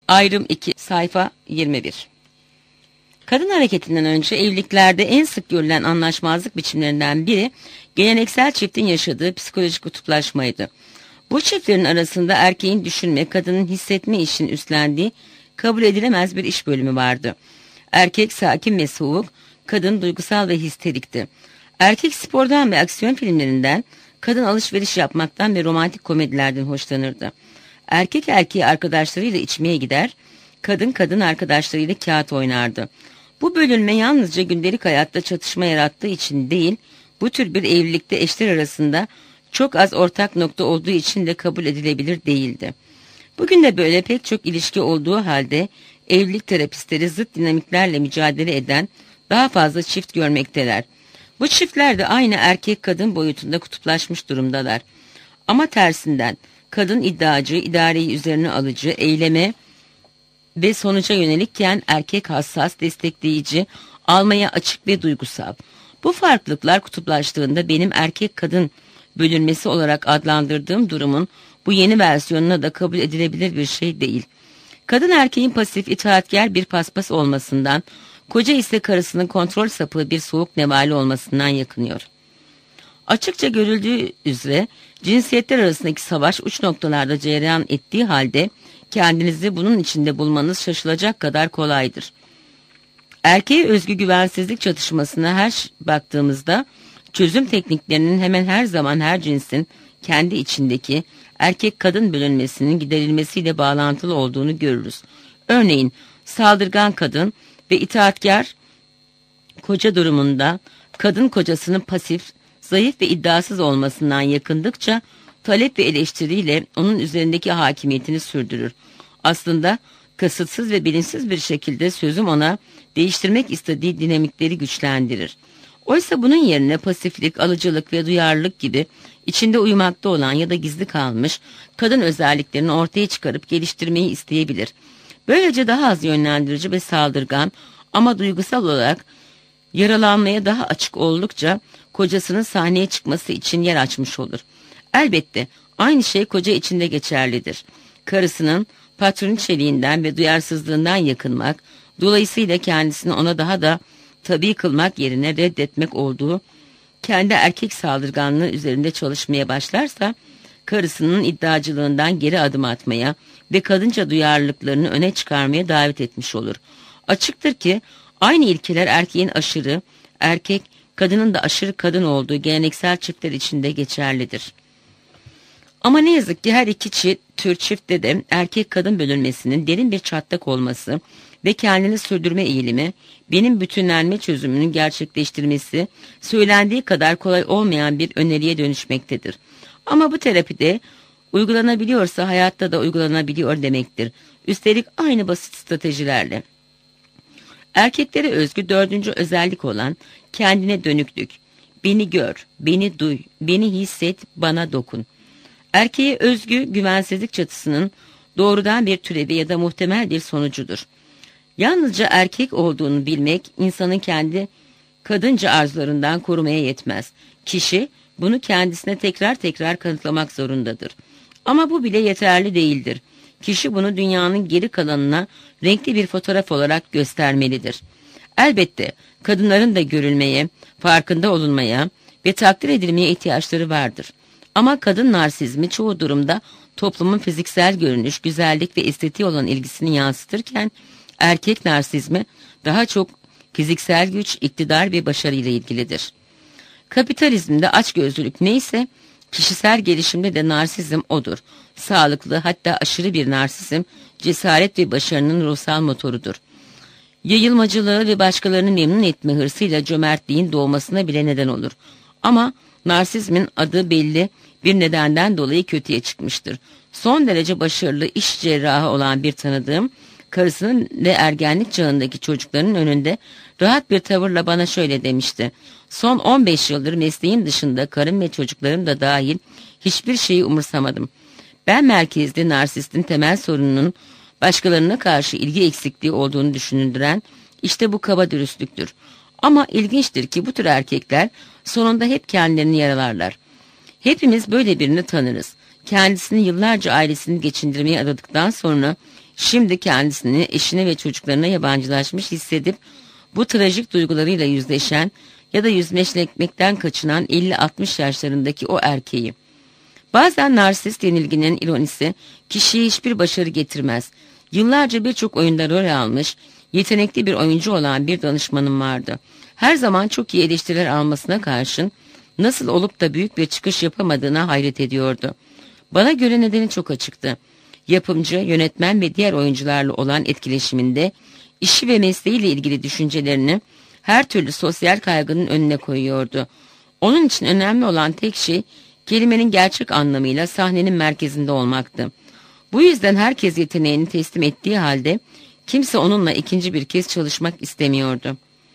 Ayrım 2, sayfa 21. Kadın hareketinden önce evliliklerde en sık görülen anlaşmazlık biçimlerinden biri geleneksel çiftin yaşadığı psikolojik kutuplaşmaydı. Bu çiftlerin arasında erkeğin düşünme, kadının hissetme işini üstlendiği kabul edilemez bir iş bölümü vardı. Erkek sakin ve soğuk, kadın duygusal ve histerikti. Erkek spordan ve aksiyon filmlerinden, kadın alışveriş yapmaktan ve romantik komedilerden hoşlanırdı. Erkek erkeği arkadaşlarıyla içmeye gider, kadın arkadaşlarıyla kağıt oynardı. Bu bölünme yalnızca gündelik hayatta çatışma yarattığı için değil, bu tür bir evlilikte eşler arasında çok az ortak nokta olduğu için de kabul edilebilir değildi. Bugün de böyle pek çok ilişki olduğu halde evlilik terapistleri zıt dinamiklerle mücadele eden daha fazla çift görmekteler. Bu çiftler de aynı erkek kadın boyutunda kutuplaşmış durumdalar. Ama tersinden kadın iddiacı, idareyi üzerine alıcı, eyleme ve sonuca yönelikken erkek hassas, destekleyici, almaya açık ve duygusal. Bu farklılıklar kutuplaştığında benim erkek kadın bölünmesi olarak adlandırdığım durumun bu yeni versiyonuna da kabul edilebilir bir şey değil. Kadın erkeğin pasif, itaatkar bir paspas olmasından, koca ise karısının kontrol sapığı bir soğuk nevale olmasından yakınıyor. Açıkça görüldüğü üzere cinsiyetler arasındaki savaş uç noktalarda cereyan ettiği halde kendinizi bunun içinde bulmanız şaşılacak kadar kolaydır. Erkeğe özgü güvensizlik çatışmasına baktığımızda çözüm tekniklerinin hemen her zaman her cinsin kendi içindeki erkek-kadın bölünmesinin giderilmesiyle bağlantılı olduğunu görürüz. Örneğin saldırgan kadın ve itaatkar koca durumunda kadın kocasının pasif, zayıf ve iddiasız olmasından yakındıkça talep ve eleştiriyle onun üzerindeki hakimiyetini sürdürür. Aslında kasıtsız ve bilinçsiz bir şekilde sözüm ona değiştirmek istediği dinamikleri güçlendirir. Oysa bunun yerine pasiflik, alıcılık ve duyarlılık gibi içinde uyumakta olan ya da gizli kalmış kadın özelliklerini ortaya çıkarıp geliştirmeyi isteyebilir. Böylece daha az yönlendirici ve saldırgan ama duygusal olarak yaralanmaya daha açık oldukça kocasının sahneye çıkması için yer açmış olur. Elbette aynı şey koca için de geçerlidir. Karısının patroniçeliğinden ve duyarsızlığından yakınmak, dolayısıyla kendisini ona daha da tabii kılmak yerine reddetmek olduğu, kendi erkek saldırganlığı üzerinde çalışmaya başlarsa, karısının iddiacılığından geri adım atmaya ve kadınca duyarlılıklarını öne çıkarmaya davet etmiş olur. Açıktır ki aynı ilkeler erkeğin aşırı, erkek, kadının da aşırı kadın olduğu geleneksel çiftler için de geçerlidir. Ama ne yazık ki her iki tür çiftte de erkek-kadın bölünmesinin derin bir çatlak olması ve kendini sürdürme eğilimi, benim bütünlenme çözümünün gerçekleştirmesi, söylendiği kadar kolay olmayan bir öneriye dönüşmektedir. Ama bu terapide uygulanabiliyorsa hayatta da uygulanabiliyor demektir. Üstelik aynı basit stratejilerle. Erkeklere özgü dördüncü özellik olan kendine dönüklük. Beni gör, beni duy, beni hisset, bana dokun. Erkeğe özgü güvensizlik çatısının doğrudan bir türevi ya da muhtemel bir sonucudur. Yalnızca erkek olduğunu bilmek insanın kendi kadınca arzularından korumaya yetmez. Kişi bunu kendisine tekrar tekrar kanıtlamak zorundadır. Ama bu bile yeterli değildir. Kişi bunu dünyanın geri kalanına renkli bir fotoğraf olarak göstermelidir. Elbette kadınların da görülmeye, farkında olunmaya ve takdir edilmeye ihtiyaçları vardır. Ama kadın narsizmi çoğu durumda toplumun fiziksel görünüş, güzellik ve estetiğe olan ilgisini yansıtırken erkek narsizmi daha çok fiziksel güç, iktidar ve başarıyla ilgilidir. Kapitalizmde açgözlülük neyse, kişisel gelişimde de narsizm odur. Sağlıklı, hatta aşırı bir narsizm, cesaret ve başarının ruhsal motorudur. Yayılmacılığı ve başkalarını memnun etme hırsıyla cömertliğin doğmasına bile neden olur. Ama narsizmin adı belli bir nedenden dolayı kötüye çıkmıştır. Son derece başarılı iş cerrahı olan bir tanıdığım, karısının ve ergenlik çağındaki çocuklarının önünde rahat bir tavırla bana şöyle demişti: "Son 15 yıldır mesleğim dışında karım ve çocuklarım da dahil hiçbir şeyi umursamadım. Ben merkezli narsistin temel sorununun başkalarına karşı ilgi eksikliği olduğunu düşündüren işte bu kaba dürüstlüktür. Ama ilginçtir ki bu tür erkekler sonunda hep kendilerini yaralarlar. Hepimiz böyle birini tanırız. Kendisini yıllarca ailesini geçindirmeye adadıktan sonra Şimdi kendisini eşine ve çocuklarına yabancılaşmış hissedip bu trajik duygularıyla yüzleşen ya da yüzleşmekten kaçınan 50-60 yaşlarındaki o erkeği. Bazen narsist yenilginin ironisi kişiye hiçbir başarı getirmez. Yıllarca birçok oyunda rol almış, yetenekli bir oyuncu olan bir danışmanım vardı. Her zaman çok iyi eleştiriler almasına karşın nasıl olup da büyük bir çıkış yapamadığına hayret ediyordu. Bana göre nedeni çok açıktı. Yapımcı, yönetmen ve diğer oyuncularla olan etkileşiminde işi ve mesleğiyle ilgili düşüncelerini her türlü sosyal kaygının önüne koyuyordu. Onun için önemli olan tek şey kelimenin gerçek anlamıyla sahnenin merkezinde olmaktı. Bu yüzden herkes yeteneğini teslim ettiği halde kimse onunla ikinci bir kez çalışmak istemiyordu.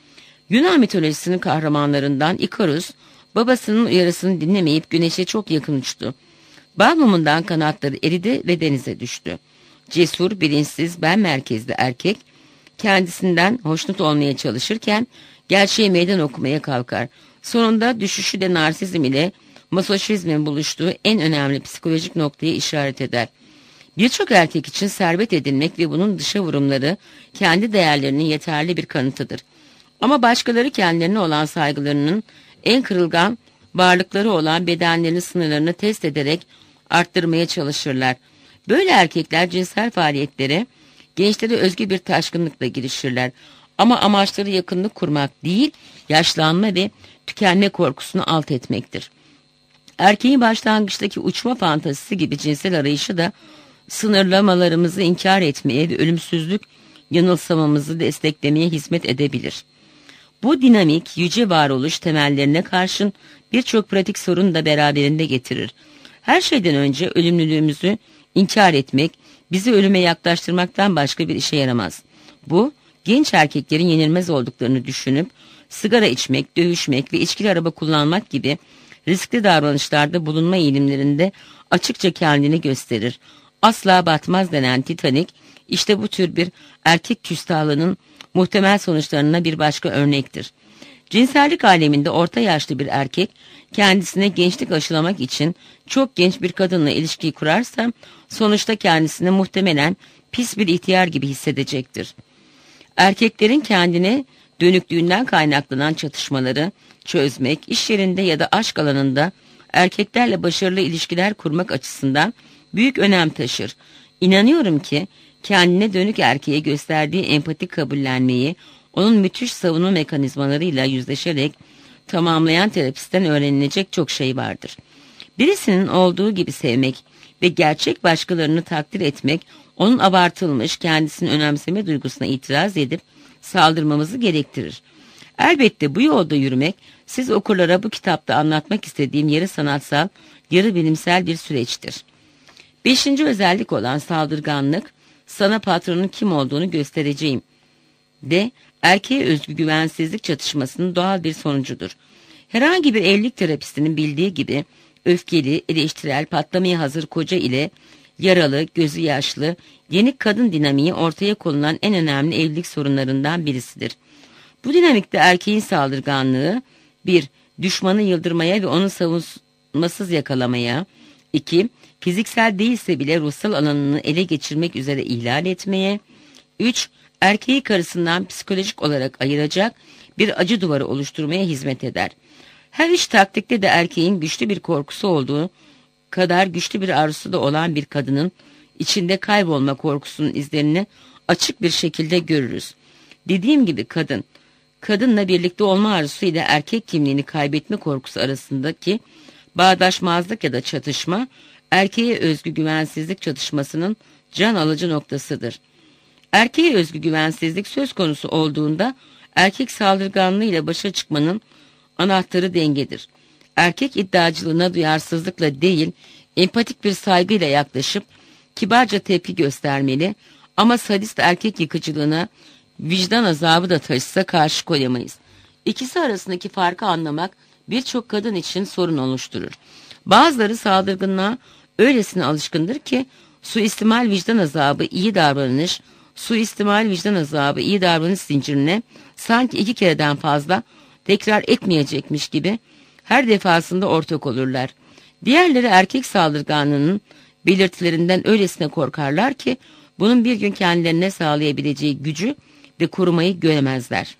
Yunan mitolojisinin kahramanlarından Ikarus, babasının uyarısını dinlemeyip güneşe çok yakın uçtu. Bal mumundan kanatları eridi ve denize düştü. Cesur, bilinçsiz, ben merkezli erkek, kendisinden hoşnut olmaya çalışırken gerçeğe meydan okumaya kalkar. Sonunda düşüşü de narsizm ile masoşizmin buluştuğu en önemli psikolojik noktaya işaret eder. Birçok erkek için servet edinmek ve bunun dışa vurumları kendi değerlerinin yeterli bir kanıtıdır. Ama başkaları kendilerine olan saygılarının en kırılgan varlıkları olan bedenlerinin sınırlarını test ederek arttırmaya çalışırlar. Böyle erkekler cinsel faaliyetlere gençlere özgü bir taşkınlıkla girişirler. Ama amaçları yakınlık kurmak değil, yaşlanma ve tükenme korkusunu alt etmektir. Erkeğin başlangıçtaki uçma fantazisi gibi cinsel arayışı da sınırlamalarımızı inkar etmeye ve ölümsüzlük yanılsamamızı desteklemeye hizmet edebilir. Bu dinamik yüce varoluş temellerine karşın birçok pratik sorun da beraberinde getirir. Her şeyden önce ölümlülüğümüzü inkar etmek bizi ölüme yaklaştırmaktan başka bir işe yaramaz. Bu genç erkeklerin yenilmez olduklarını düşünüp sigara içmek, dövüşmek ve içkili araba kullanmak gibi riskli davranışlarda bulunma eğilimlerinde açıkça kendini gösterir. Asla batmaz denen Titanic işte bu tür bir erkek küstahlığının muhtemel sonuçlarına bir başka örnektir. Cinsellik aleminde orta yaşlı bir erkek kendisine gençlik aşılamak için çok genç bir kadınla ilişkiyi kurarsa sonuçta kendisini muhtemelen pis bir ihtiyar gibi hissedecektir. Erkeklerin kendine dönüklüğünden kaynaklanan çatışmaları çözmek, iş yerinde ya da aşk alanında erkeklerle başarılı ilişkiler kurmak açısından büyük önem taşır. İnanıyorum ki kendine dönük erkeğe gösterdiği empatik kabullenmeyi onun müthiş savunma mekanizmalarıyla yüzleşerek tamamlayan terapistten öğrenilecek çok şey vardır. Birisinin olduğu gibi sevmek ve gerçek başkalarını takdir etmek onun abartılmış kendisini önemseme duygusuna itiraz edip saldırmamızı gerektirir. Elbette bu yolda yürümek siz okurlara bu kitapta anlatmak istediğim yarı sanatsal, yarı bilimsel bir süreçtir. 5. özellik olan saldırganlık, sana patronun kim olduğunu göstereceğim de erkeğe özgü güvensizlik çatışmasının doğal bir sonucudur. Herhangi bir evlilik terapistinin bildiği gibi öfkeli, eleştirel, patlamaya hazır koca ile yaralı, gözü yaşlı, yenik kadın dinamiği ortaya konulan en önemli evlilik sorunlarından birisidir. Bu dinamikte erkeğin saldırganlığı 1. Düşmanı yıldırmaya ve onu savunmasız yakalamaya, 2. Fiziksel değilse bile ruhsal alanını ele geçirmek üzere ihlal etmeye, 3. Erkeği karısından psikolojik olarak ayıracak bir acı duvarı oluşturmaya hizmet eder. Her üç taktikte de erkeğin güçlü bir korkusu olduğu kadar güçlü bir arzusu da olan bir kadının içinde kaybolma korkusunun izlerini açık bir şekilde görürüz. Dediğim gibi kadınla birlikte olma arzusu ile erkek kimliğini kaybetme korkusu arasındaki bağdaşmazlık ya da çatışma, erkeğe özgü güvensizlik çatışmasının can alıcı noktasıdır. Erkeğe özgü güvensizlik söz konusu olduğunda erkek saldırganlığıyla başa çıkmanın anahtarı dengedir. Erkek iddiacılığına duyarsızlıkla değil, empatik bir saygıyla yaklaşıp kibarca tepki göstermeli ama sadist erkek yıkıcılığına vicdan azabı da taşısa karşı koyamayız. İkisi arasındaki farkı anlamak birçok kadın için sorun oluşturur. Bazıları saldırganlığa öylesine alışkındır ki suistimal vicdan azabı iyi davranış, suistimal vicdan azabı iyi davranış zincirine sanki 2 kereden fazla tekrar etmeyecekmiş gibi her defasında ortak olurlar. Diğerleri erkek saldırganlığının belirtilerinden öylesine korkarlar ki bunun bir gün kendilerine sağlayabileceği gücü ve korumayı göremezler.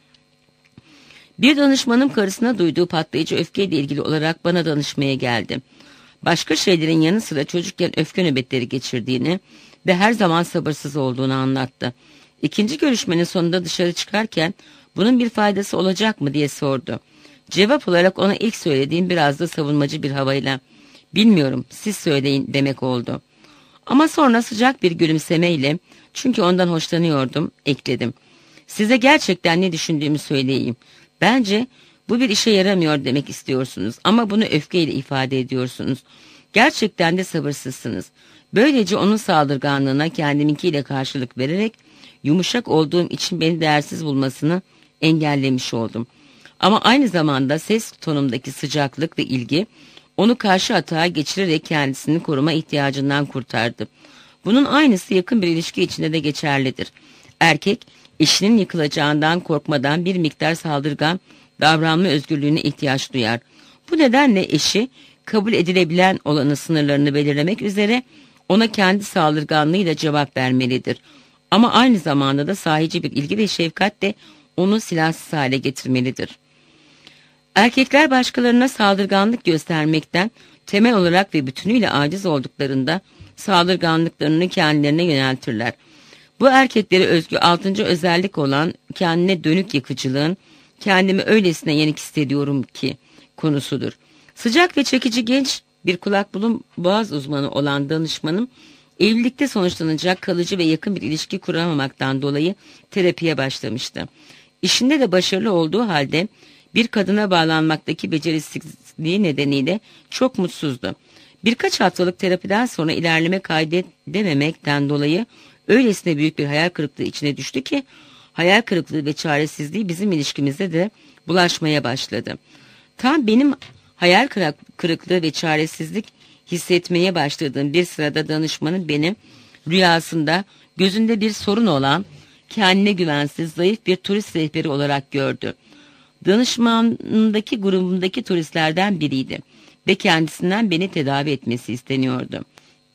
Bir danışmanım karısına duyduğu patlayıcı öfkeyle ilgili olarak bana danışmaya geldi. Başka şeylerin yanı sıra çocukken öfke nöbetleri geçirdiğini ve her zaman sabırsız olduğunu anlattı. İkinci görüşmenin sonunda dışarı çıkarken bunun bir faydası olacak mı diye sordu. Cevap olarak ona ilk söylediğim biraz da savunmacı bir havayla "Bilmiyorum, siz söyleyin" demek oldu. Ama sonra sıcak bir gülümsemeyle, çünkü ondan hoşlanıyordum, ekledim. "Size gerçekten ne düşündüğümü söyleyeyim. Bence bu bir işe yaramıyor demek istiyorsunuz ama bunu öfkeyle ifade ediyorsunuz. Gerçekten de sabırsızsınız. Böylece onun saldırganlığına kendiminkiyle karşılık vererek yumuşak olduğum için beni değersiz bulmasını engellemiş oldum. Ama aynı zamanda ses tonumdaki sıcaklık ve ilgi onu karşı atağa geçirerek kendisini koruma ihtiyacından kurtardı. Bunun aynısı yakın bir ilişki içinde de geçerlidir. Erkek, eşinin yıkılacağından korkmadan bir miktar saldırgan davranma özgürlüğüne ihtiyaç duyar. Bu nedenle eşi, kabul edilebilen olanı sınırlarını belirlemek üzere ona kendi saldırganlığıyla cevap vermelidir. Ama aynı zamanda da sahici bir ilgi ve şefkat de onu silahsız hale getirmelidir. Erkekler başkalarına saldırganlık göstermekten temel olarak ve bütünüyle aciz olduklarında saldırganlıklarını kendilerine yöneltirler. Bu erkeklere özgü 6. özellik olan kendine dönük yıkıcılığın "kendimi öylesine yenik hissediyorum ki" konusudur. Sıcak ve çekici genç bir kulak burun boğaz uzmanı olan danışmanım, evlilikte sonuçlanacak kalıcı ve yakın bir ilişki kuramamaktan dolayı terapiye başlamıştı. İşinde de başarılı olduğu halde bir kadına bağlanmaktaki becerisizliği nedeniyle çok mutsuzdu. Birkaç haftalık terapiden sonra ilerleme kaydedememekten dolayı öylesine büyük bir hayal kırıklığı içine düştü ki hayal kırıklığı ve çaresizliği bizim ilişkimizde de bulaşmaya başladı. Tam benim hayal kırıklığı ve çaresizlik hissetmeye başladığım bir sırada danışmanım beni rüyasında gözünde bir sorun olan, kendine güvensiz, zayıf bir turist rehberi olarak gördü. Danışmanındaki grubumdaki turistlerden biriydi ve kendisinden beni tedavi etmesi isteniyordu.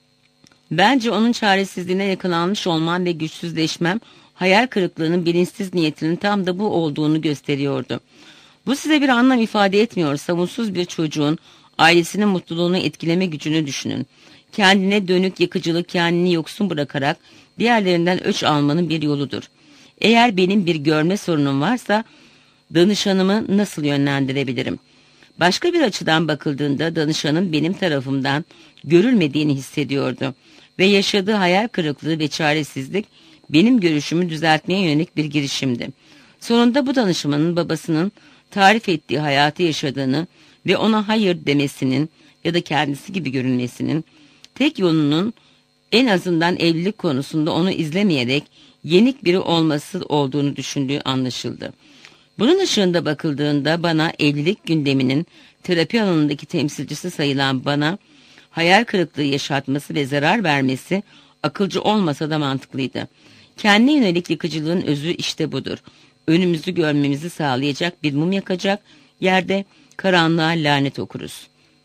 Bence onun çaresizliğine yakalanmış olmam ve güçsüzleşmem, hayal kırıklığının bilinçsiz niyetinin tam da bu olduğunu gösteriyordu. Bu size bir anlam ifade etmiyorsa, mutsuz bir çocuğun ailesinin mutluluğunu etkileme gücünü düşünün. Kendine dönük yıkıcılık kendini yoksun bırakarak diğerlerinden öç almanın bir yoludur. Eğer benim bir görme sorunum varsa danışanımı nasıl yönlendirebilirim? Başka bir açıdan bakıldığında danışanım benim tarafımdan görülmediğini hissediyordu ve yaşadığı hayal kırıklığı ve çaresizlik benim görüşümü düzeltmeye yönelik bir girişimdi. Sonunda bu danışmanın babasının tarif ettiği hayatı yaşadığını ve ona hayır demesinin ya da kendisi gibi görünmesinin tek yolunun en azından evlilik konusunda onu izlemeyerek yenik biri olması olduğunu düşündüğü anlaşıldı. Bunun ışığında bakıldığında bana evlilik gündeminin terapi alanındaki temsilcisi sayılan bana hayal kırıklığı yaşatması ve zarar vermesi akılcı olmasa da mantıklıydı. Kendine yönelik yıkıcılığın özü işte budur. Önümüzü görmemizi sağlayacak bir mum yakacak yerde karanlığa lanet okuruz.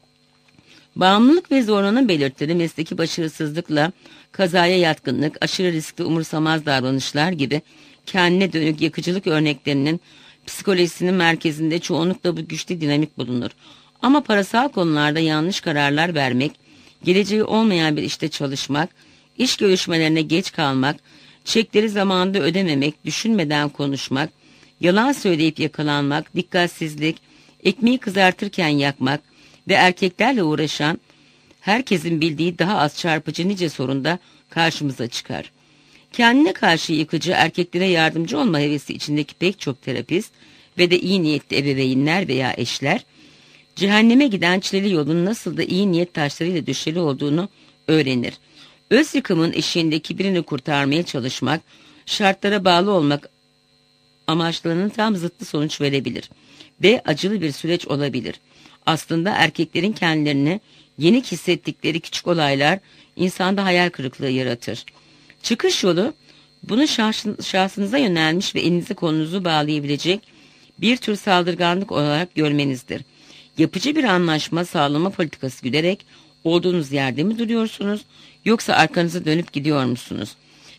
Bağımlılık ve zorlanma belirtileri mesleki başarısızlıkla, kazaya yatkınlık, aşırı riskli umursamaz davranışlar gibi kendine dönük yakıcılık örneklerinin psikolojisinin merkezinde çoğunlukla bu güçlü dinamik bulunur. Ama parasal konularda yanlış kararlar vermek, geleceği olmayan bir işte çalışmak, iş görüşmelerine geç kalmak, çekleri zamanında ödememek, düşünmeden konuşmak, yalan söyleyip yakalanmak, dikkatsizlik, ekmeği kızartırken yakmak ve erkeklerle uğraşan herkesin bildiği daha az çarpıcı nice sorun da karşımıza çıkar. Kendine karşı yıkıcı, erkeklere yardımcı olma hevesi içindeki pek çok terapist ve de iyi niyetli ebeveynler veya eşler, cehenneme giden çileli yolun nasıl da iyi niyet taşlarıyla döşeli olduğunu öğrenir. Öz yıkımın eşiğindeki birini kurtarmaya çalışmak, şartlara bağlı olmak amaçlarının tam zıttı sonuç verebilir ve acılı bir süreç olabilir. Aslında erkeklerin kendilerini yenik hissettikleri küçük olaylar insanda hayal kırıklığı yaratır. Çıkış yolu, bunu şahsınıza yönelmiş ve elinizi kolunuzu bağlayabilecek bir tür saldırganlık olarak görmenizdir. Yapıcı bir anlaşma sağlama politikası güderek olduğunuz yerde mi duruyorsunuz, yoksa arkanızı dönüp gidiyor musunuz?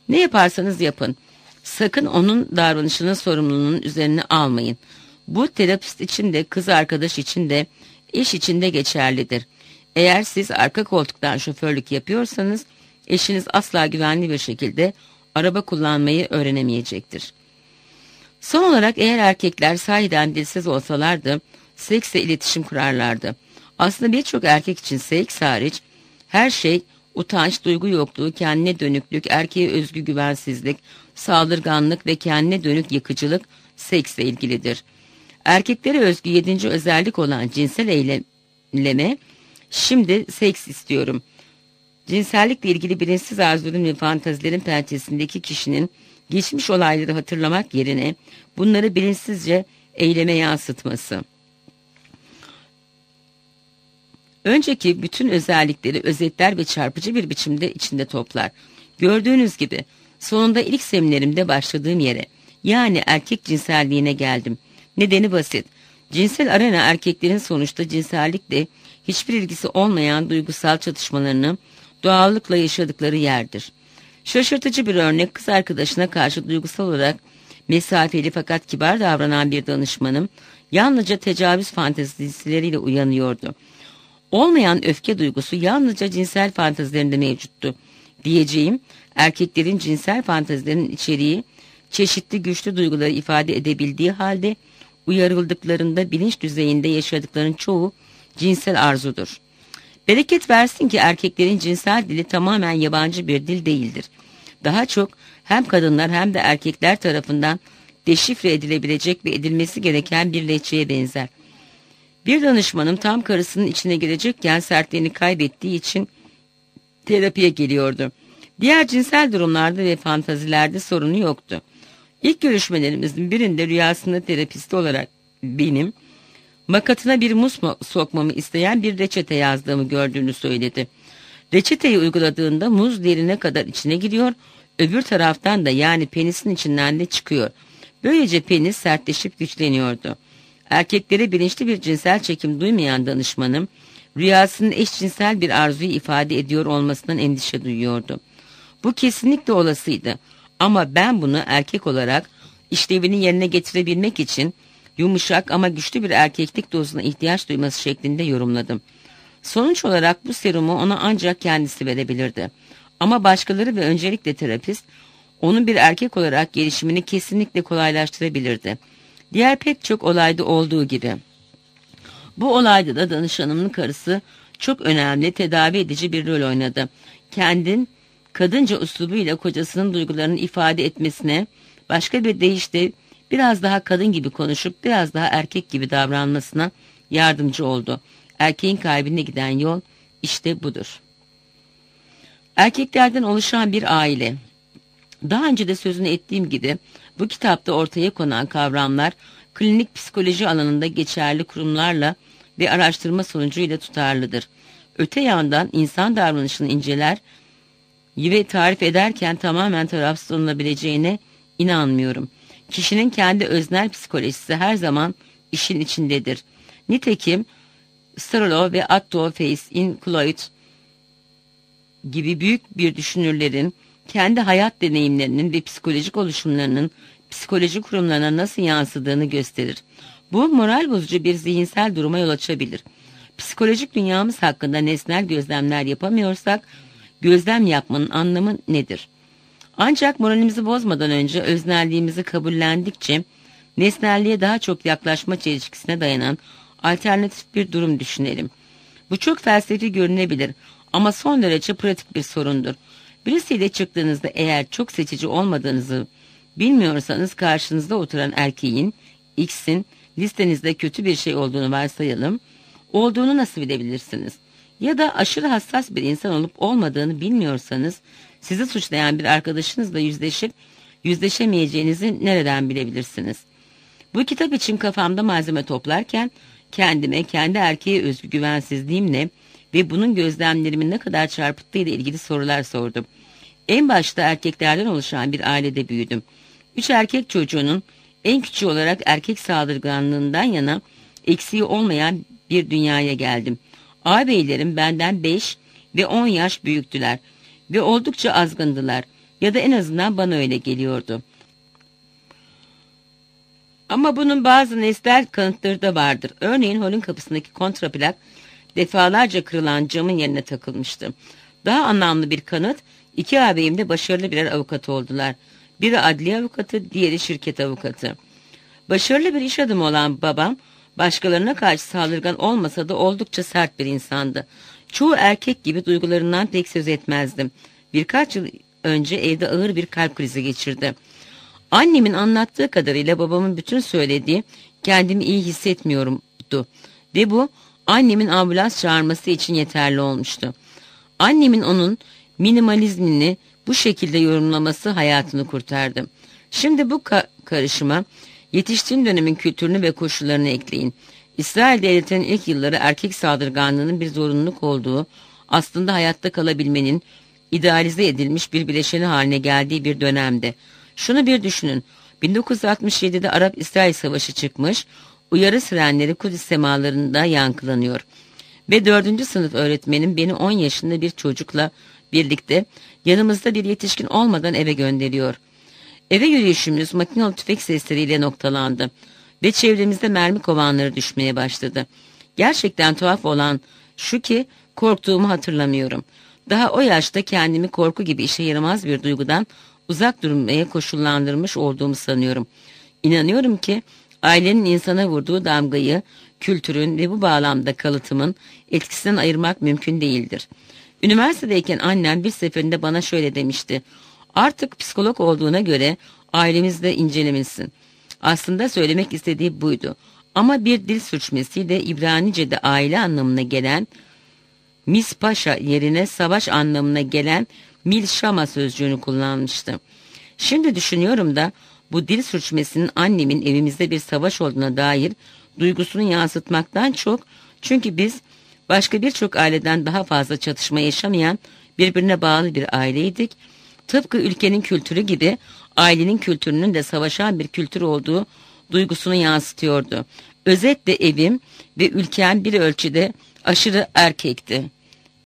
Ne yaparsanız yapın, sakın onun davranışının sorumluluğunun üzerine almayın. Bu terapist için de, kız arkadaş için de, eş için de geçerlidir. Eğer siz arka koltuktan şoförlük yapıyorsanız, eşiniz asla güvenli bir şekilde araba kullanmayı öğrenemeyecektir. Son olarak, eğer erkekler sahiden dilsiz olsalardı, seksle iletişim kurarlardı. Aslında birçok erkek için seks hariç her şey, utanç, duygu yokluğu, kendine dönüklük, erkeğe özgü güvensizlik, saldırganlık ve kendine dönük yıkıcılık seksle ilgilidir. Erkeklere özgü 7. özellik olan cinsel eyleme, şimdi seks istiyorum. Cinsellikle ilgili bilinçsiz arzuların ve fantazilerin pençesindeki kişinin geçmiş olayları hatırlamak yerine bunları bilinçsizce eyleme yansıtması. Önceki bütün özellikleri özetler ve çarpıcı bir biçimde içinde toplar. Gördüğünüz gibi sonunda ilk seminerimde başladığım yere, yani erkek cinselliğine geldim. Nedeni basit. Cinsel arena, erkeklerin sonuçta cinsellikle hiçbir ilgisi olmayan duygusal çatışmalarını doğallıkla yaşadıkları yerdir. Şaşırtıcı bir örnek, kız arkadaşına karşı duygusal olarak mesafeli fakat kibar davranan bir danışmanım yalnızca tecavüz fantezileriyle uyanıyordu. Olmayan öfke duygusu yalnızca cinsel fantezilerinde mevcuttu. Diyeceğim, erkeklerin cinsel fantezilerinin içeriği çeşitli güçlü duyguları ifade edebildiği halde uyarıldıklarında bilinç düzeyinde yaşadıklarının çoğu cinsel arzudur. Bereket versin ki erkeklerin cinsel dili tamamen yabancı bir dil değildir. Daha çok hem kadınlar hem de erkekler tarafından deşifre edilebilecek ve edilmesi gereken bir lehçeye benzer. Bir danışmanım tam karısının içine girecekken sertliğini kaybettiği için terapiye geliyordu. Diğer cinsel durumlarda ve fantazilerde sorunu yoktu. İlk görüşmelerimizin birinde rüyasında terapisti olarak benim makatına bir muz sokmamı isteyen bir reçete yazdığımı gördüğünü söyledi. Reçeteyi uyguladığında muz derine kadar içine giriyor, öbür taraftan da, yani penisin içinden de çıkıyor. Böylece penis sertleşip güçleniyordu. Erkeklere bilinçli bir cinsel çekim duymayan danışmanım, rüyasının eşcinsel bir arzuyu ifade ediyor olmasından endişe duyuyordu. Bu kesinlikle olasıydı ama ben bunu erkek olarak işlevini yerine getirebilmek için yumuşak ama güçlü bir erkeklik dozuna ihtiyaç duyması şeklinde yorumladım. Sonuç olarak bu serumu ona ancak kendisi verebilirdi. Ama başkaları ve öncelikle terapist, onun bir erkek olarak gelişimini kesinlikle kolaylaştırabilirdi. Diğer pek çok olayda olduğu gibi. Bu olayda da danışanımın karısı çok önemli, tedavi edici bir rol oynadı. Kadınca üslubuyla kocasının duygularını ifade etmesine, başka bir deyişle biraz daha kadın gibi konuşup biraz daha erkek gibi davranmasına yardımcı oldu. Erkeğin kalbine giden yol işte budur. Erkeklerden oluşan bir aile. Daha önce de sözünü ettiğim gibi bu kitapta ortaya konan kavramlar klinik psikoloji alanında geçerli kurumlarla ve araştırma sonucuyla tutarlıdır. Öte yandan insan davranışını inceler ve tarif ederken tamamen tarafsız olunabileceğine inanmıyorum. Kişinin kendi öznel psikolojisi her zaman işin içindedir. Nitekim Strollo ve Otto Feyz-in-Cloyd gibi büyük bir düşünürlerin kendi hayat deneyimlerinin ve psikolojik oluşumlarının psikoloji kurumlarına nasıl yansıdığını gösterir. Bu moral bozucu bir zihinsel duruma yol açabilir. Psikolojik dünyamız hakkında nesnel gözlemler yapamıyorsak gözlem yapmanın anlamı nedir? Ancak moralimizi bozmadan önce öznelliğimizi kabullendikçe nesnelliğe daha çok yaklaşma çelişkisine dayanan alternatif bir durum düşünelim. Bu çok felsefi görünebilir ama son derece pratik bir sorundur. Birisiyle çıktığınızda eğer çok seçici olmadığınızı bilmiyorsanız karşınızda oturan erkeğin, X'in listenizde kötü bir şey olduğunu varsayalım, olduğunu nasıl bilebilirsiniz? Ya da aşırı hassas bir insan olup olmadığını bilmiyorsanız sizi suçlayan bir arkadaşınızla yüzleşemeyeceğinizi nereden bilebilirsiniz? Bu kitap için kafamda malzeme toplarken kendime kendi erkeğe özgü güvensizliğimle ve bunun gözlemlerimin ne kadar çarpıttığıyla ilgili sorular sordum. En başta erkeklerden oluşan bir ailede büyüdüm. 3 erkek çocuğunun en küçüğü olarak erkek saldırganlığından yana eksiği olmayan bir dünyaya geldim. Ağabeylerim benden 5 ve 10 yaş büyüktüler ve oldukça azgındılar. Ya da en azından bana öyle geliyordu. Ama bunun bazı nesnel kanıtları da vardır. Örneğin holün kapısındaki kontraplak defalarca kırılan camın yerine takılmıştı. Daha anlamlı bir kanıt, iki ağabeyim de başarılı birer avukat oldular. Biri adliye avukatı, diğeri şirket avukatı. Başarılı bir iş adamı olan babam, başkalarına karşı saldırgan olmasa da oldukça sert bir insandı. Çoğu erkek gibi duygularından pek söz etmezdim. Birkaç yıl önce evde ağır bir kalp krizi geçirdi. Annemin anlattığı kadarıyla babamın bütün söylediği kendimi iyi hissetmiyorumdu. Ve bu annemin ambulans çağırması için yeterli olmuştu. Annemin onun minimalizmini bu şekilde yorumlaması hayatını kurtardı. Şimdi bu karışıma yetiştiğim dönemin kültürünü ve koşullarını ekleyin. İsrail devletinin ilk yılları erkek saldırganlığının bir zorunluluk olduğu, aslında hayatta kalabilmenin idealize edilmiş bir bileşeni haline geldiği bir dönemde. Şunu bir düşünün, 1967'de Arap-İsrail Savaşı çıkmış, uyarı sirenleri Kudüs semalarında yankılanıyor. Ve 4. sınıf öğretmenim beni 10 yaşında bir çocukla birlikte yanımızda bir yetişkin olmadan eve gönderiyor. Eve yürüyüşümüz makinalı tüfek sesleriyle noktalandı ve çevremizde mermi kovanları düşmeye başladı. Gerçekten tuhaf olan şu ki korktuğumu hatırlamıyorum. Daha o yaşta kendimi korku gibi işe yaramaz bir duygudan uzak durmaya koşullandırmış olduğumu sanıyorum. İnanıyorum ki ailenin insana vurduğu damgayı, kültürün ve bu bağlamda kalıtımın etkisinden ayırmak mümkün değildir. Üniversitedeyken annem bir seferinde bana şöyle demişti. Artık psikolog olduğuna göre ailemizde incelemelisin. Aslında söylemek istediği buydu. Ama bir dil sürçmesiyle İbranice'de aile anlamına gelen mispaşa yerine savaş anlamına gelen milşama sözcüğünü kullanmıştı. Şimdi düşünüyorum da bu dil sürçmesinin annemin evimizde bir savaş olduğuna dair duygusunu yansıtmaktan çok, çünkü biz başka birçok aileden daha fazla çatışma yaşamayan birbirine bağlı bir aileydik. Tıpkı ülkenin kültürü gibi ailenin kültürünün de savaşan bir kültür olduğu duygusunu yansıtıyordu. Özetle evim ve ülkem bir ölçüde aşırı erkekti.